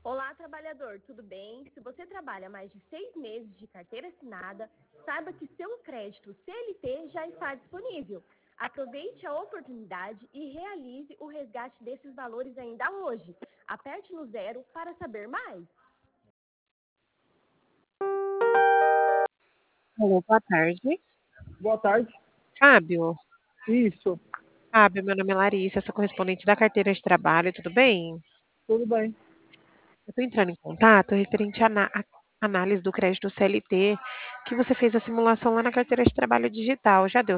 Olá, trabalhador, tudo bem? Se você trabalha mais de 6 meses de carteira assinada, saiba que seu crédito CLT já está disponível. Aproveite a oportunidade e realize o resgate desses valores ainda hoje. Aperte no 0 para saber mais. Alô, boa tarde. Boa tarde. Fábio? Isso, Fábio, meu nome é Larissa, sou correspondente da carteira de trabalho, tudo bem? tudo bem. Eu estou entrando em contato referente à análise do crédito CLT, que você fez a simulação lá na carteira de trabalho digital. Já deu